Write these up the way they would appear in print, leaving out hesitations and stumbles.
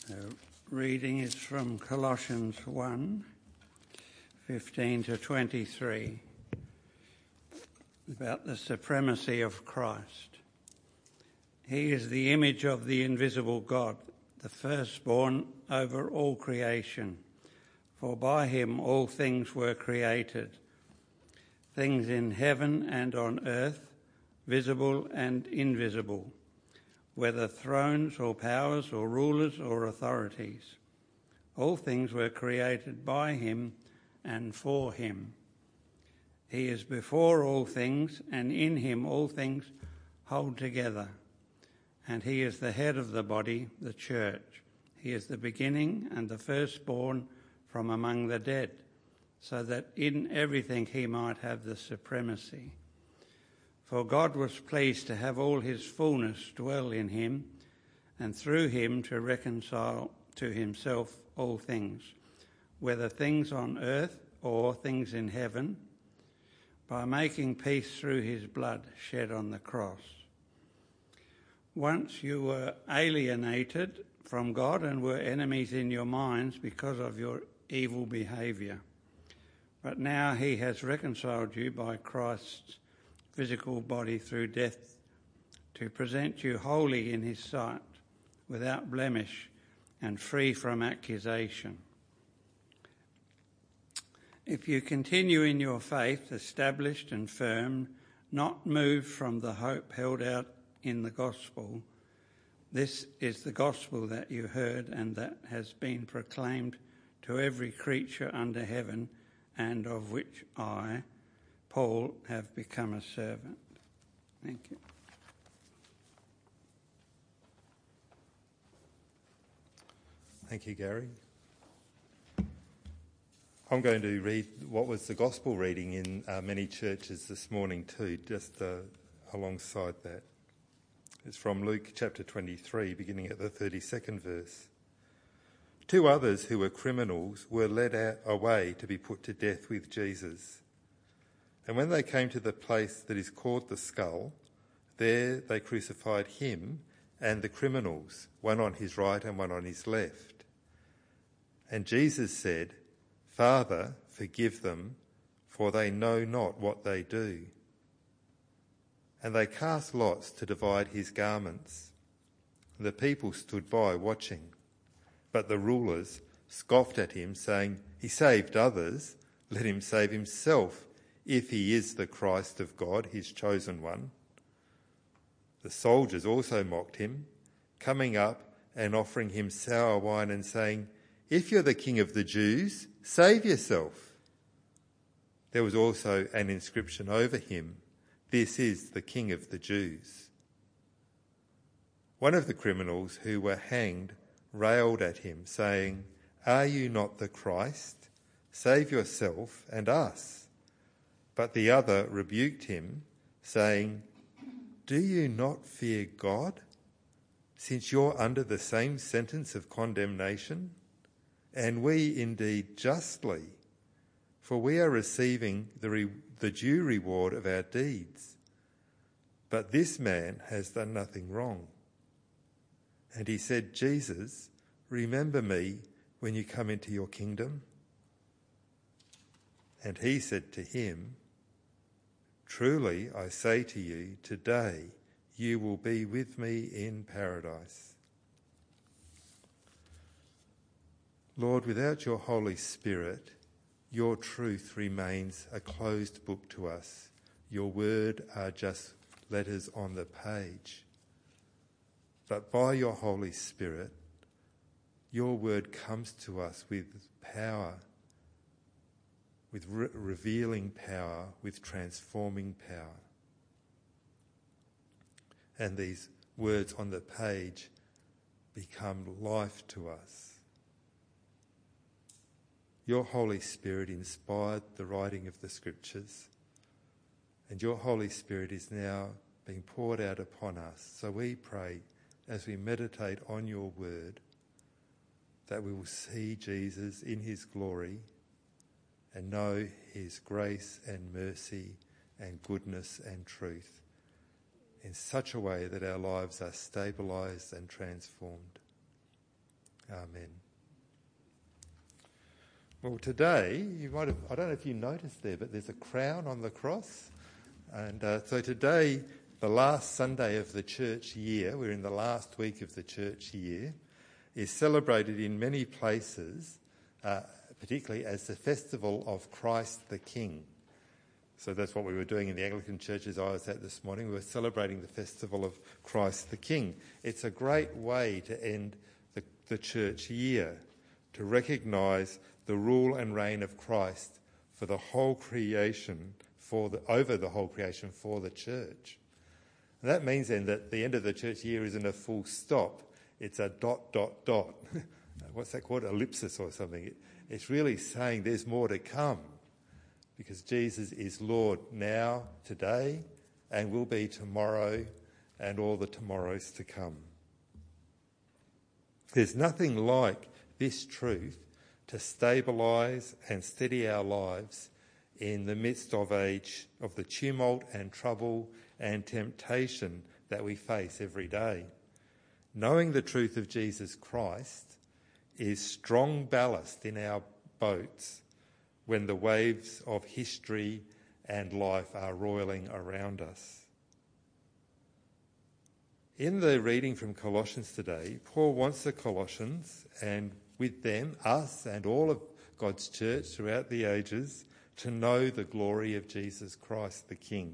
The reading is from Colossians 1:15 to 23, about the supremacy of Christ. He is the image of the invisible God, the firstborn over all creation. For by him all things were created, things in heaven and on earth, visible and invisible, whether thrones or powers or rulers or authorities. All things were created by him and for him. He is before all things, and in him all things hold together. And he is the head of the body, the church. He is the beginning and the firstborn from among the dead, so that in everything he might have the supremacy. For God was pleased to have all his fullness dwell in him, and through him to reconcile to himself all things, whether things on earth or things in heaven, by making peace through his blood shed on the cross. Once you were alienated from God and were enemies in your minds because of your evil behaviour. But now he has reconciled you by Christ's physical body through death, to present you holy in his sight, without blemish and free from accusation. If you continue in your faith, established and firm, not moved from the hope held out in the gospel, this is the gospel that you heard and that has been proclaimed to every creature under heaven, and of which I, Paul, have become a servant. Thank you. Thank you, Gary. I'm going to read what was the gospel reading in many churches this morning too, just alongside that. It's from Luke chapter 23, beginning at the 32nd verse. 2 others who were criminals were led away to be put to death with Jesus. And when they came to the place that is called the Skull, there they crucified him and the criminals, one on his right and one on his left. And Jesus said, "Father, forgive them, for they know not what they do." And they cast lots to divide his garments. The people stood by watching, but the rulers scoffed at him, saying, "He saved others, let him save himself, if he is the Christ of God, his chosen one." The soldiers also mocked him, coming up and offering him sour wine and saying, "If you're the king of the Jews, save yourself." There was also an inscription over him, "This is the King of the Jews." One of the criminals who were hanged railed at him, saying, "Are you not the Christ? Save yourself and us." But the other rebuked him, saying, "Do you not fear God, since you're under the same sentence of condemnation? And we indeed justly, for we are receiving the due reward of our deeds. But this man has done nothing wrong." And he said, "Jesus, remember me when you come into your kingdom." And he said to him, "Truly I say to you, today you will be with me in paradise." Lord, without your Holy Spirit, your truth remains a closed book to us. Your word are just letters on the page. But by your Holy Spirit, your word comes to us with power, with revealing power, with transforming power. And these words on the page become life to us. Your Holy Spirit inspired the writing of the Scriptures, and your Holy Spirit is now being poured out upon us. So we pray, as we meditate on your word, that we will see Jesus in his glory and know his grace and mercy and goodness and truth in such a way that our lives are stabilised and transformed. Amen. Well, today, I don't know if you noticed there, but there's a crown on the cross. And so today, the last Sunday of the church year, we're in the last week of the church year, is celebrated in many places, particularly as the festival of Christ the King. So that's what we were doing in the Anglican churches I was at this morning. We were celebrating the festival of Christ the King. It's a great way to end the church year, to recognise the rule and reign of Christ for the whole creation, over the whole creation for the church. And that means then that the end of the church year isn't a full stop, it's a ... What's that called? Ellipsis or something. It's really saying there's more to come, because Jesus is Lord now, today, and will be tomorrow, and all the tomorrows to come. There's nothing like this truth to stabilise and steady our lives in the midst of the tumult and trouble and temptation that we face every day. Knowing the truth of Jesus Christ is strong ballast in our boats when the waves of history and life are roiling around us. In the reading from Colossians today, Paul wants the Colossians, and with them, us and all of God's church throughout the ages, to know the glory of Jesus Christ the King.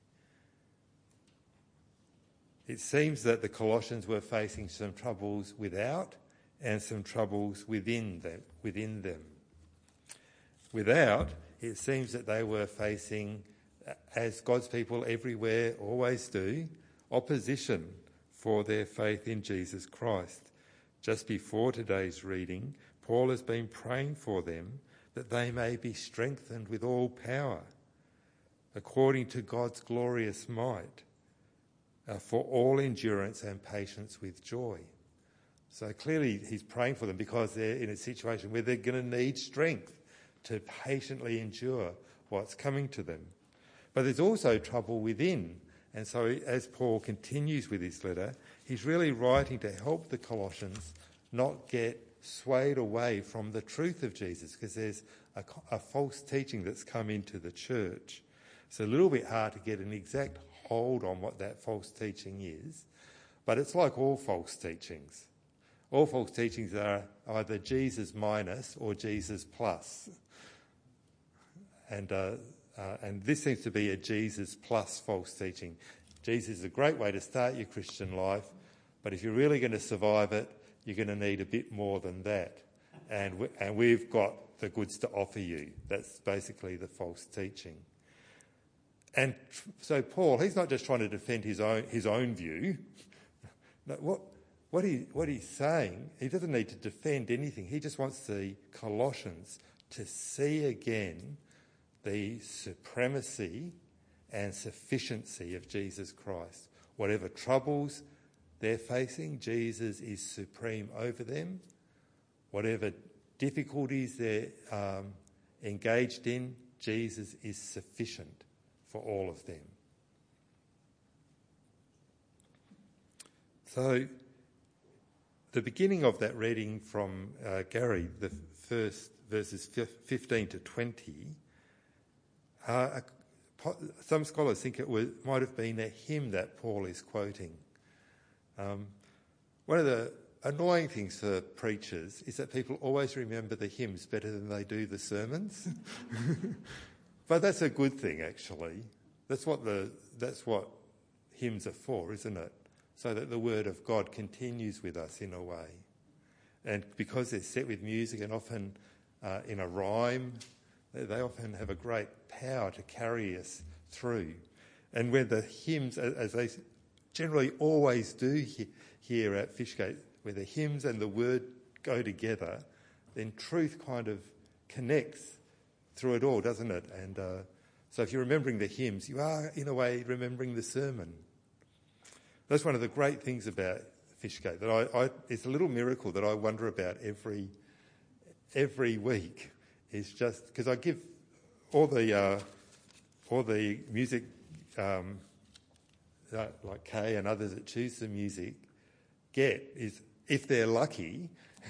It seems that the Colossians were facing some troubles without and some troubles within them. Without, it seems that they were facing, as God's people everywhere always do, opposition for their faith in Jesus Christ. Just before today's reading, Paul has been praying for them that they may be strengthened with all power, according to God's glorious might, for all endurance and patience with joy. So clearly he's praying for them because they're in a situation where they're going to need strength to patiently endure what's coming to them. But there's also trouble within. And so as Paul continues with his letter, he's really writing to help the Colossians not get swayed away from the truth of Jesus, because there's a false teaching that's come into the church. It's a little bit hard to get an exact hold on what that false teaching is, but it's like all false teachings. All false teachings are either Jesus minus or Jesus plus. And this seems to be a Jesus plus false teaching. Jesus is a great way to start your Christian life, but if you're really going to survive it, you're going to need a bit more than that. And we've got the goods to offer you. That's basically the false teaching. And so Paul, he's not just trying to defend his own view. No, what he's saying, he doesn't need to defend anything. He just wants the Colossians to see again the supremacy and sufficiency of Jesus Christ. Whatever troubles they're facing, Jesus is supreme over them. Whatever difficulties they're engaged in, Jesus is sufficient for all of them. So the beginning of that reading from Gary, the first verses 15 to 20, some scholars think might have been a hymn that Paul is quoting. One of the annoying things for preachers is that people always remember the hymns better than they do the sermons. But that's a good thing, actually. That's what hymns are for, isn't it? So that the word of God continues with us in a way. And because they're set with music and often in a rhyme, they often have a great power to carry us through. And when the hymns, as they generally always do here at Fishgate, where the hymns and the word go together, then truth kind of connects through it all, doesn't it? And so if you're remembering the hymns, you are, in a way, remembering the sermon. That's one of the great things about Fishgate. That it's a little miracle that I wonder about every week. Is just because I give all the music, like Kay and others that choose the music, is if they're lucky,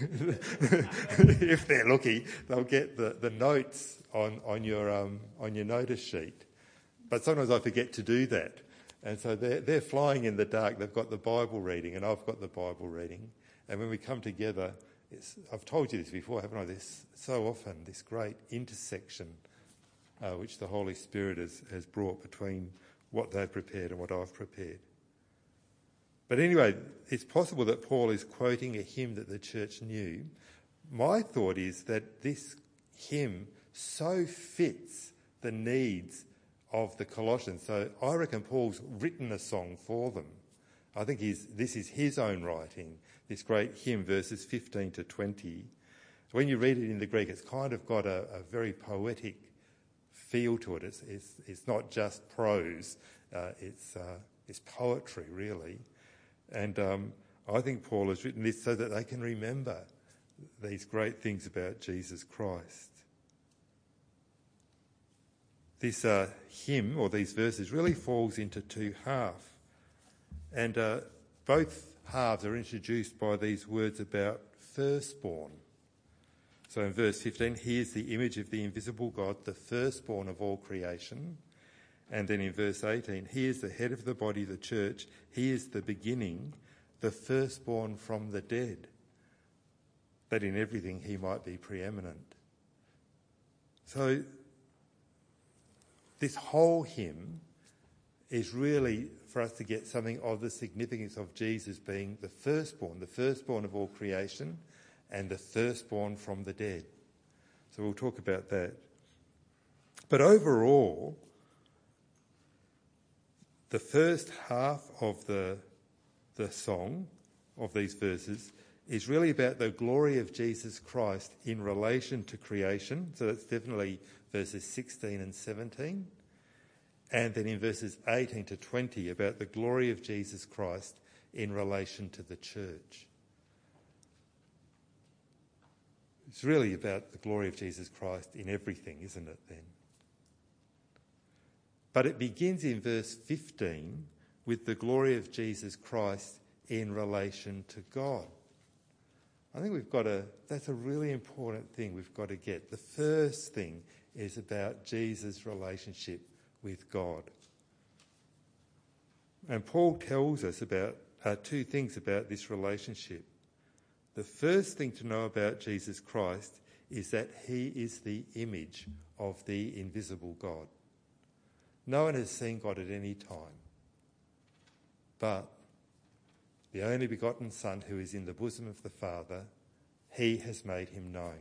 they'll get the notes on your notice sheet. But sometimes I forget to do that. And so they're flying in the dark. They've got the Bible reading and I've got the Bible reading. And when we come together, I've told you this before, haven't I? This so often, this great intersection which the Holy Spirit has brought between what they've prepared and what I've prepared. But anyway, it's possible that Paul is quoting a hymn that the church knew. My thought is that this hymn so fits the needs of the Colossians. So I reckon Paul's written a song for them. I think this is his own writing, this great hymn, verses 15 to 20. When you read it in the Greek, it's kind of got a very poetic feel to it. It's not just prose, it's poetry, really. And I think Paul has written this so that they can remember these great things about Jesus Christ. This hymn, or these verses, really falls into two halves. And both halves are introduced by these words about firstborn. So in verse 15, he is the image of the invisible God, the firstborn of all creation. And then in verse 18, he is the head of the body, the church. He is the beginning, the firstborn from the dead, that in everything he might be preeminent. So this whole hymn is really for us to get something of the significance of Jesus being the firstborn of all creation, and the firstborn from the dead. So we'll talk about that. But overall, the first half of the song of these verses is really about the glory of Jesus Christ in relation to creation. So that's definitely verses 16 and 17. And then in verses 18 to 20 about the glory of Jesus Christ in relation to the church. It's really about the glory of Jesus Christ in everything, isn't it then? But it begins in verse 15 with the glory of Jesus Christ in relation to God. I think that's a really important thing we've got to get. The first thing is about Jesus' relationship with God. And Paul tells us about two things about this relationship. The first thing to know about Jesus Christ is that he is the image of the invisible God. No one has seen God at any time, but the only begotten Son who is in the bosom of the Father, he has made him known.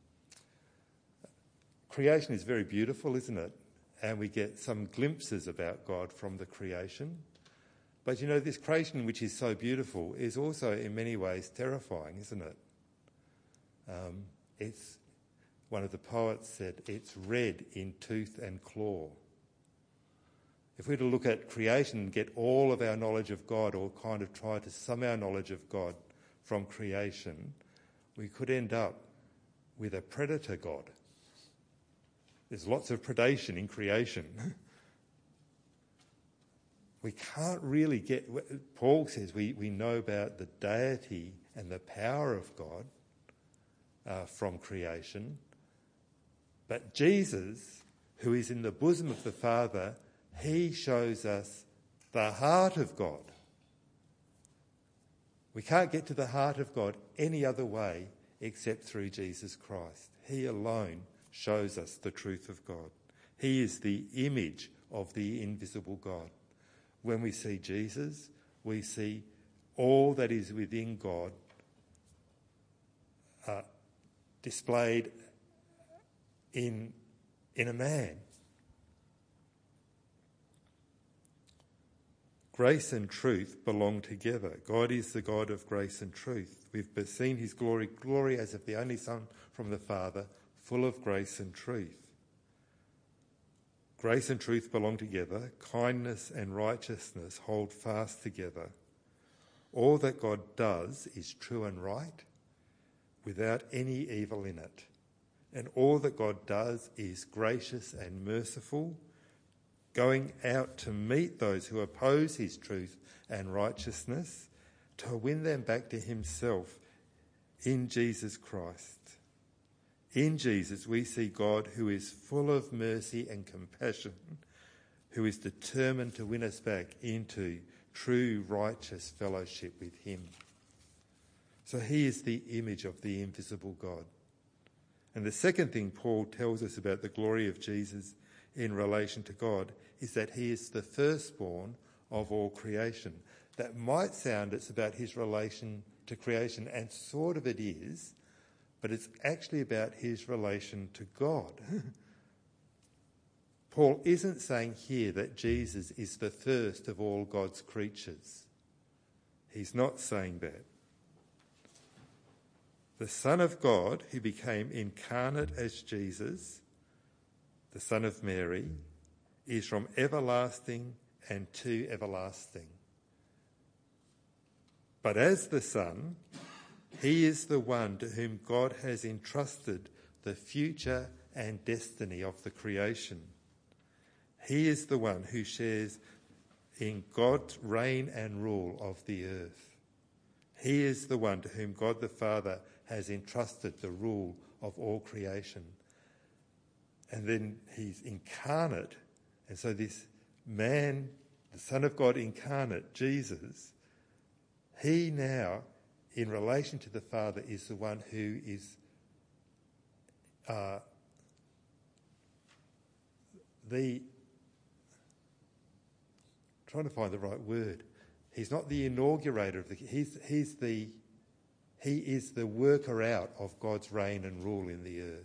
Creation is very beautiful, isn't it? And we get some glimpses about God from the creation. But you know, this creation which is so beautiful is also in many ways terrifying, isn't it? It's, one of the poets said, it's red in tooth and claw. If we were to look at creation and get all of our knowledge of God, or kind of try to sum our knowledge of God from creation, we could end up with a predator God. There's lots of predation in creation. We can't really get... Paul says we know about the deity and the power of God from creation. But Jesus, who is in the bosom of the Father, he shows us the heart of God. We can't get to the heart of God any other way except through Jesus Christ. He alone shows us the truth of God. He is the image of the invisible God. When we see Jesus, we see all that is within God displayed in a man. Grace and truth belong together. God is the God of grace and truth. We've seen his glory as of the only Son from the Father, full of grace and truth. Grace and truth belong together. Kindness and righteousness hold fast together. All that God does is true and right, without any evil in it. And all that God does is gracious and merciful, going out to meet those who oppose his truth and righteousness, to win them back to himself in Jesus Christ. In Jesus, we see God who is full of mercy and compassion, who is determined to win us back into true righteous fellowship with him. So he is the image of the invisible God. And the second thing Paul tells us about the glory of Jesus in relation to God is that he is the firstborn of all creation. That might sound it's about his relation to creation, and sort of it is, but it's actually about his relation to God. Paul isn't saying here that Jesus is the first of all God's creatures. He's not saying that. The Son of God, who became incarnate as Jesus, the Son of Mary, is from everlasting and to everlasting. But as the Son, he is the one to whom God has entrusted the future and destiny of the creation. He is the one who shares in God's reign and rule of the earth. He is the one to whom God the Father has entrusted the rule of all creation. And then he's incarnate. And so this man, the Son of God incarnate, Jesus, he now, in relation to the Father, is the one who is trying to find the right word. He's not the inaugurator of the. He is the worker out of God's reign and rule in the earth.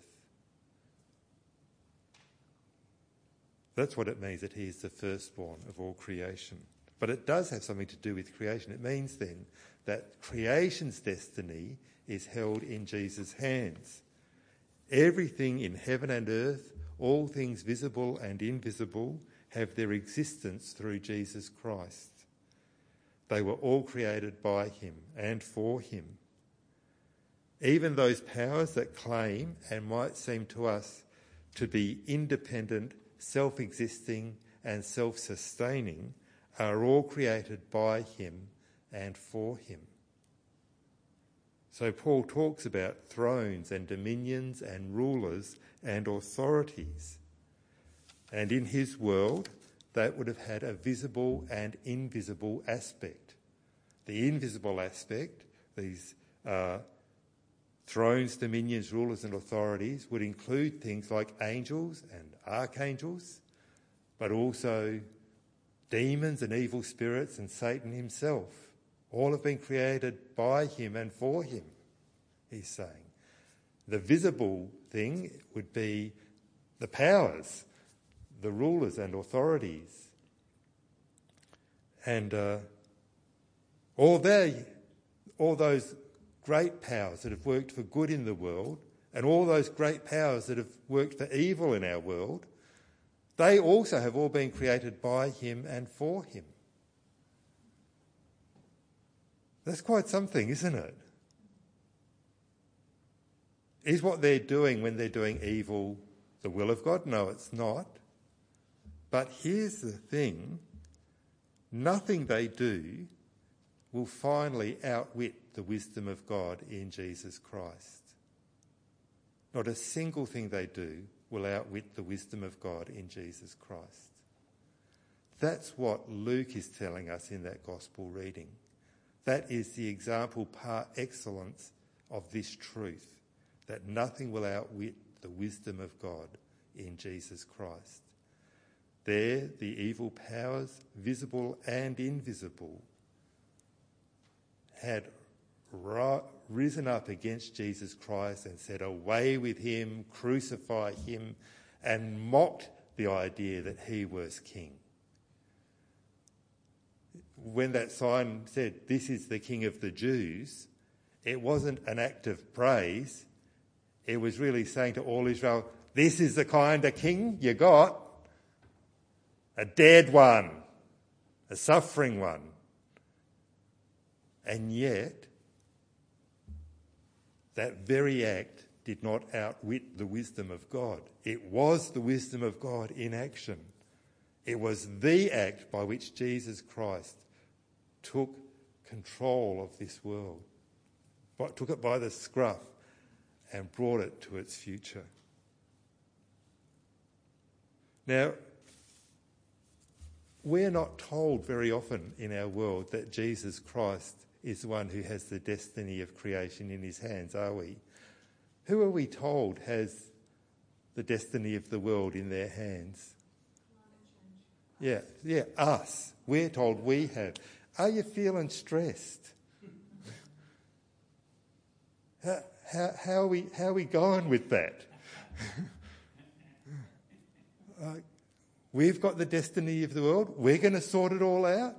That's what it means that he is the firstborn of all creation. But it does have something to do with creation. It means then that creation's destiny is held in Jesus' hands. Everything in heaven and earth, all things visible and invisible, have their existence through Jesus Christ. They were all created by him and for him. Even those powers that claim and might seem to us to be independent, self-existing and self-sustaining are all created by him and for him. So Paul talks about thrones and dominions and rulers and authorities. And in his world, that would have had a visible and invisible aspect. The invisible aspect, these thrones, dominions, rulers and authorities, would include things like angels and archangels, but also demons and evil spirits and Satan himself. All have been created by him and for him, he's saying. The visible thing would be the powers, the rulers and authorities. And all those great powers that have worked for good in the world, and all those great powers that have worked for evil in our world, they also have all been created by him and for him. That's quite something, isn't it? Is what they're doing when they're doing evil the will of God? No, it's not. But here's the thing. Nothing they do will finally outwit the wisdom of God in Jesus Christ. Not a single thing they do will outwit the wisdom of God in Jesus Christ. That's what Luke is telling us in that gospel reading. That is the example par excellence of this truth, that nothing will outwit the wisdom of God in Jesus Christ. There, the evil powers, visible and invisible, had risen up against Jesus Christ and said, "Away with him, crucify him," and mocked the idea that he was king. When that sign said, "This is the King of the Jews," it wasn't an act of praise. It was really saying to all Israel, this is the kind of king you got. A dead one, a suffering one. And yet, that very act did not outwit the wisdom of God. It was the wisdom of God in action. It was the act by which Jesus Christ took control of this world, but took it by the scruff and brought it to its future. Now, we're not told very often in our world that Jesus Christ is the one who has the destiny of creation in his hands, are we? Who are we told has the destiny of the world in their hands? Yeah, us. We're told we have. Are you feeling stressed? How are we going with that? We've got the destiny of the world. We're going to sort it all out.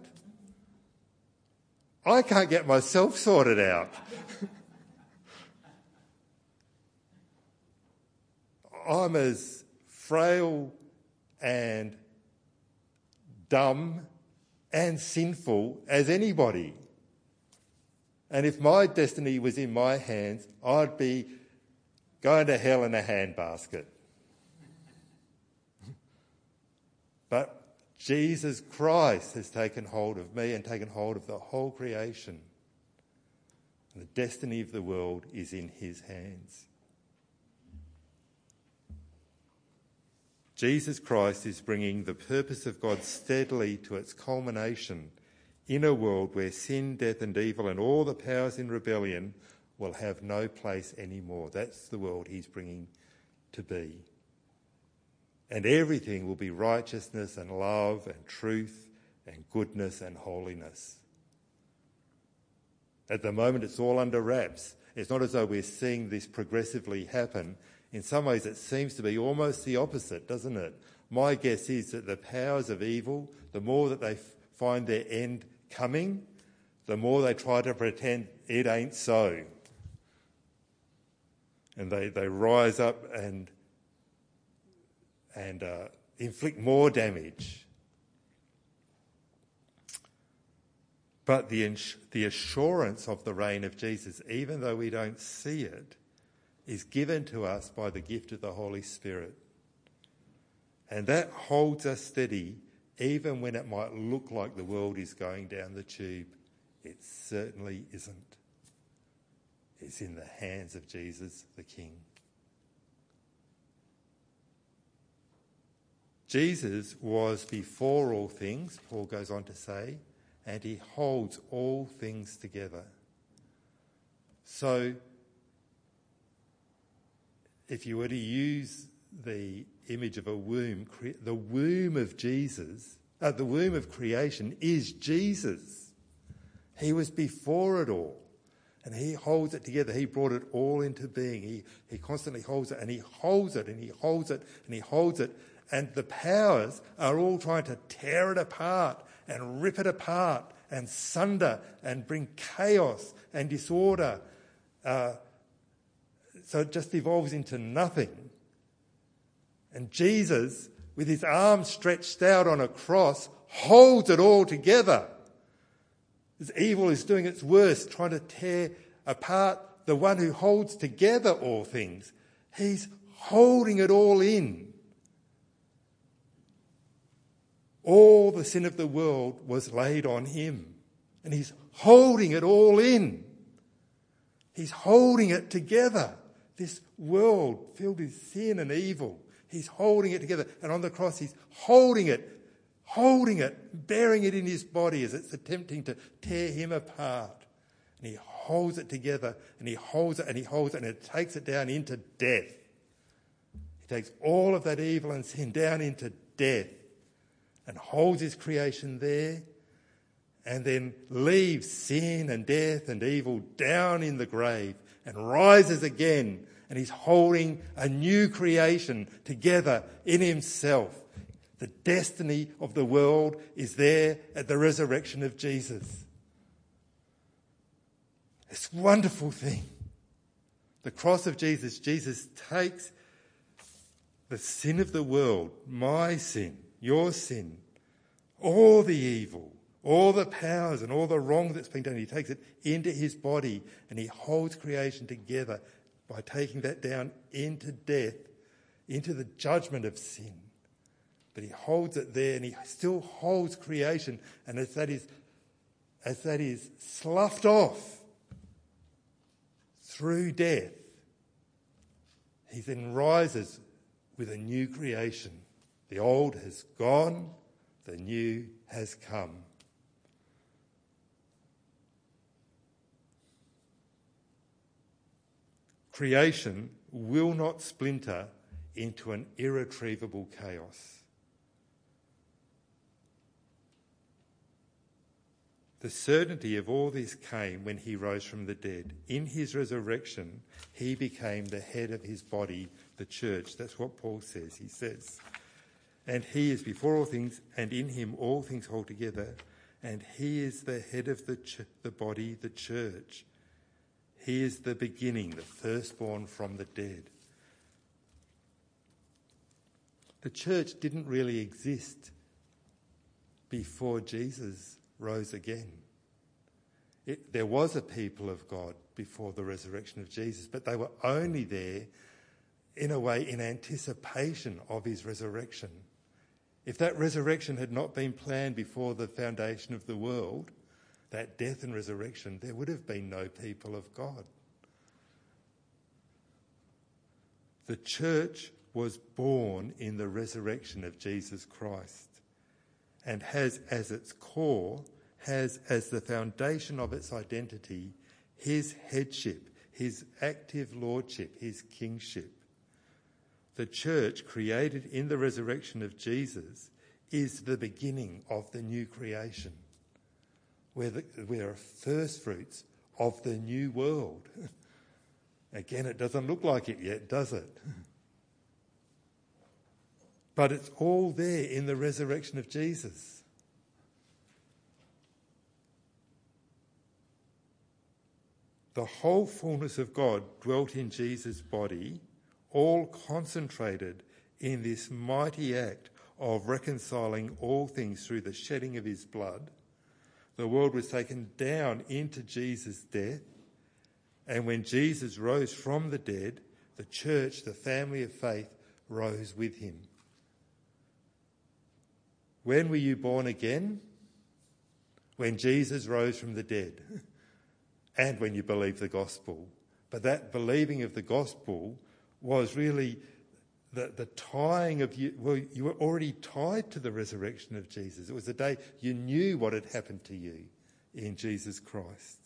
I can't get myself sorted out. I'm as frail and dumb and sinful as anybody. And if my destiny was in my hands, I'd be going to hell in a handbasket. But Jesus Christ has taken hold of me and taken hold of the whole creation. And the destiny of the world is in his hands. Jesus Christ is bringing the purpose of God steadily to its culmination in a world where sin, death and evil and all the powers in rebellion will have no place anymore. That's the world he's bringing to be. And everything will be righteousness and love and truth and goodness and holiness. At the moment, it's all under wraps. It's not as though we're seeing this progressively happen. In some ways, it seems to be almost the opposite, doesn't it? My guess is that the powers of evil, the more that they find their end coming, the more they try to pretend it ain't so. And they rise up and inflict more damage. But the assurance of the reign of Jesus, even though we don't see it, is given to us by the gift of the Holy Spirit. And that holds us steady even when it might look like the world is going down the tube. It certainly isn't. It's in the hands of Jesus the King. Jesus was before all things, Paul goes on to say, and he holds all things together. So, if you were to use the image of a womb, the womb of Jesus, the womb of creation is Jesus. He was before it all, and he holds it together. He brought it all into being. He constantly holds it, and he holds it, and he holds it, and he holds it. And the powers are all trying to tear it apart and rip it apart and sunder and bring chaos and disorder. So it just evolves into nothing. And Jesus, with his arms stretched out on a cross, holds it all together. As evil is doing its worst, trying to tear apart the one who holds together all things. He's holding it all in. All the sin of the world was laid on him, and he's holding it all in. He's holding it together. This world filled with sin and evil, he's holding it together. And on the cross, he's holding it, bearing it in his body as it's attempting to tear him apart. And he holds it together, and he holds it, and he holds it, and it takes it down into death. He takes all of that evil and sin down into death, and holds his creation there, and then leaves sin and death and evil down in the grave and rises again, and he's holding a new creation together in himself. The destiny of the world is there at the resurrection of Jesus. This wonderful thing. The cross of Jesus. Jesus takes the sin of the world, my sin, your sin, all the evil, all the powers and all the wrong that's been done. He takes it into his body and he holds creation together by taking that down into death, into the judgment of sin. But he holds it there, and he still holds creation. And as as that is sloughed off through death, he then rises with a new creation. The old has gone, the new has come. Creation will not splinter into an irretrievable chaos. The certainty of all this came when he rose from the dead. In his resurrection, he became the head of his body, the church. That's what Paul says. He says, and he is before all things, and in him all things hold together, and he is the head of the body, the church. He is the beginning, the firstborn from the dead. The church didn't really exist before Jesus rose again. There was a people of God before the resurrection of Jesus, but they were only there, in a way, in anticipation of his resurrection. If that resurrection had not been planned before the foundation of the world, that death and resurrection, there would have been no people of God. The church was born in the resurrection of Jesus Christ and has as its core, has as the foundation of its identity, his headship, his active lordship, his kingship. The church, created in the resurrection of Jesus, is the beginning of the new creation. We are first fruits of the new world. Again, it doesn't look like it yet, does it? But it's all there in the resurrection of Jesus. The whole fullness of God dwelt in Jesus' body, all concentrated in this mighty act of reconciling all things through the shedding of his blood. The world was taken down into Jesus' death, and when Jesus rose from the dead, the church, the family of faith, rose with him. When were you born again? When Jesus rose from the dead, and when you believed the gospel. But that believing of the gospel was really the tying of you. Well, you were already tied to the resurrection of Jesus. It was the day you knew what had happened to you in Jesus Christ.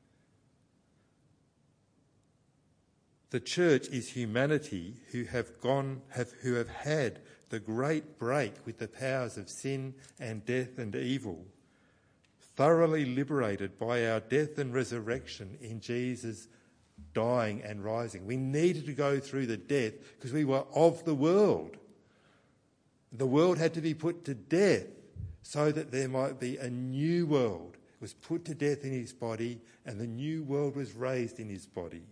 The church is humanity who have had the great break with the powers of sin and death and evil, thoroughly liberated by our death and resurrection in Jesus' dying and rising. We needed to go through the death because we were of the world. The world had to be put to death so that there might be a new world. It was put to death in his body, and the new world was raised in his body.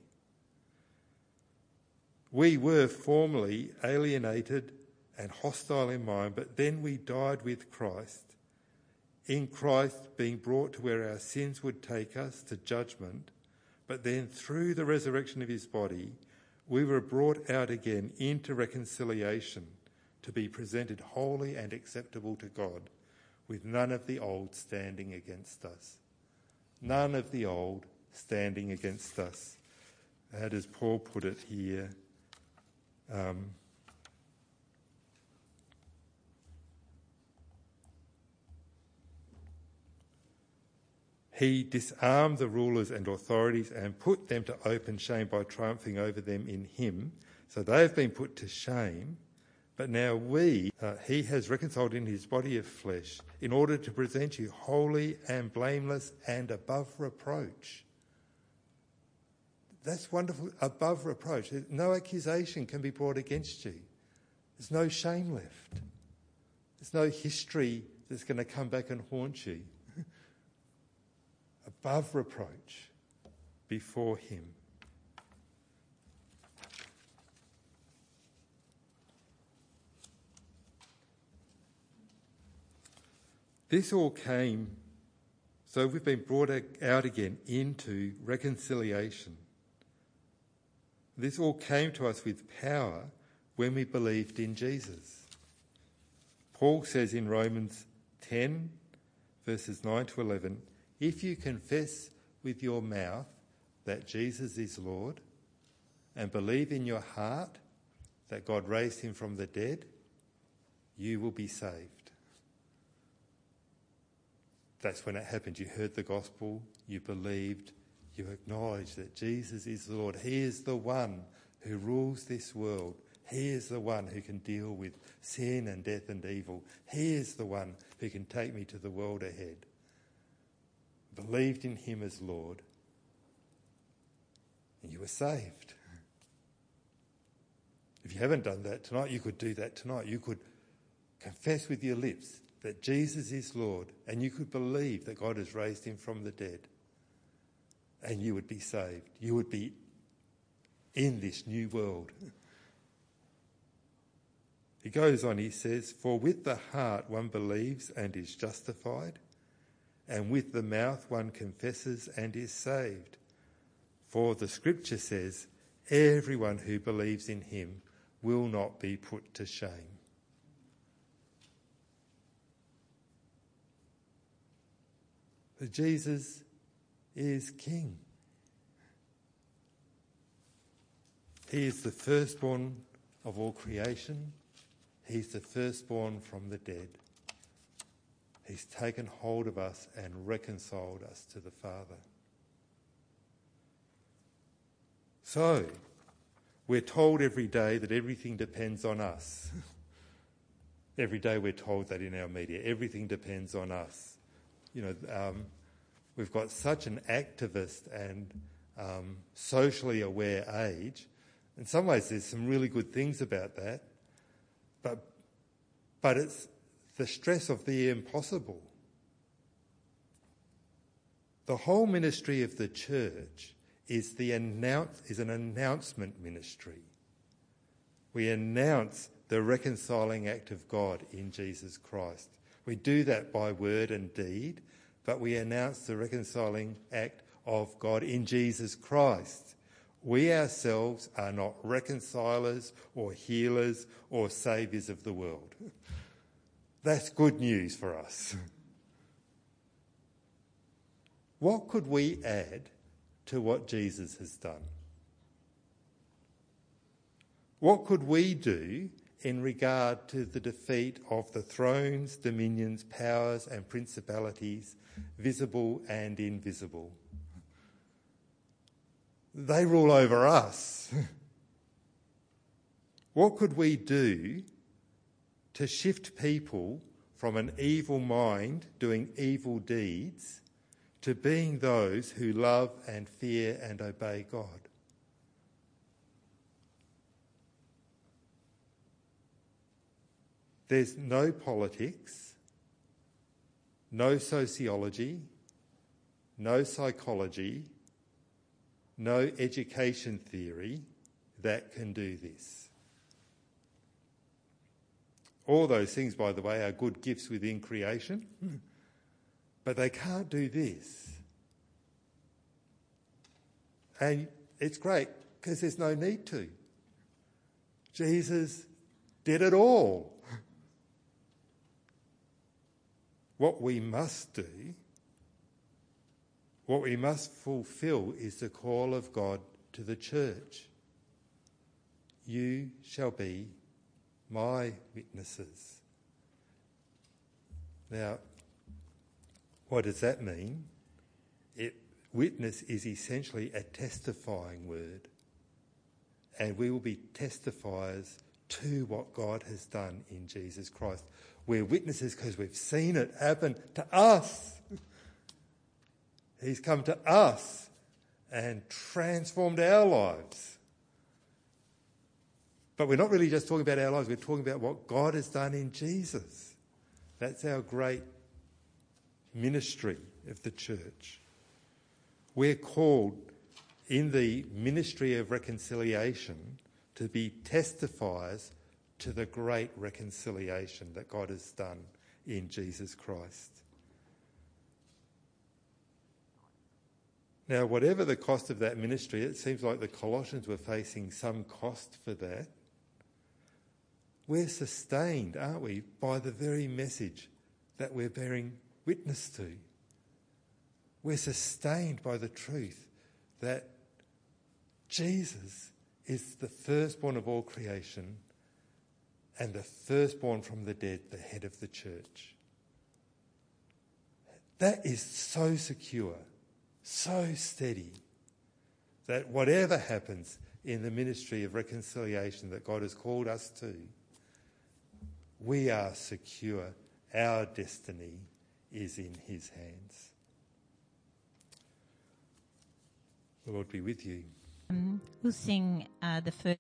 We were formerly alienated and hostile in mind, but then we died with Christ. In Christ being brought to where our sins would take us to judgment, but then through the resurrection of his body, we were brought out again into reconciliation to be presented holy and acceptable to God, with none of the old standing against us. None of the old standing against us. How does Paul put it here? He disarmed the rulers and authorities and put them to open shame by triumphing over them in him. So they have been put to shame. But now he has reconciled in his body of flesh in order to present you holy and blameless and above reproach. That's wonderful, above reproach. No accusation can be brought against you. There's no shame left. There's no history that's going to come back and haunt you. Above reproach before him. This all came, so we've been brought out again into reconciliation. This all came to us with power when we believed in Jesus. Paul says in Romans 10, verses 9 to 11, if you confess with your mouth that Jesus is Lord and believe in your heart that God raised him from the dead, you will be saved. That's when it happened. You heard the gospel, you believed, you acknowledged that Jesus is the Lord. He is the one who rules this world. He is the one who can deal with sin and death and evil. He is the one who can take me to the world ahead. Believed in him as Lord, and you were saved. If you haven't done that tonight, you could do that tonight. You could confess with your lips that Jesus is Lord, and you could believe that God has raised him from the dead, and you would be saved. You would be in this new world. He goes on, he says, "For with the heart one believes and is justified, and with the mouth one confesses and is saved. For the scripture says, everyone who believes in him will not be put to shame." But Jesus is King. He is the firstborn of all creation. He's the firstborn from the dead. He's taken hold of us and reconciled us to the Father. So, we're told every day that everything depends on us. Every day we're told that in our media. Everything depends on us. We've got such an activist and socially aware age. In some ways, there's some really good things about that. But it's the stress of the impossible. The whole ministry of the church is an announcement ministry. We announce the reconciling act of God in Jesus Christ. We do that by word and deed, but we announce the reconciling act of God in Jesus Christ. We ourselves are not reconcilers or healers or saviours of the world. That's good news for us. What could we add to what Jesus has done? What could we do in regard to the defeat of the thrones, dominions, powers and principalities, visible and invisible? They rule over us. What could we do to shift people from an evil mind doing evil deeds to being those who love and fear and obey God? There's no politics, no sociology, no psychology, no education theory that can do this. All those things, by the way, are good gifts within creation, but they can't do this. And it's great because there's no need to. Jesus did it all. What we must do, what we must fulfill is the call of God to the church. You shall be my witnesses. Now, what does that mean? Witness is essentially a testifying word. And we will be testifiers to what God has done in Jesus Christ. We're witnesses because we've seen it happen to us. He's come to us and transformed our lives. But we're not really just talking about our lives, we're talking about what God has done in Jesus. That's our great ministry of the church. We're called in the ministry of reconciliation to be testifiers to the great reconciliation that God has done in Jesus Christ. Now, whatever the cost of that ministry, it seems like the Colossians were facing some cost for that. We're sustained, aren't we, by the very message that we're bearing witness to. We're sustained by the truth that Jesus is the firstborn of all creation and the firstborn from the dead, the head of the church. That is so secure, so steady, that whatever happens in the ministry of reconciliation that God has called us to, we are secure. Our destiny is in his hands. The Lord be with you. We'll sing the first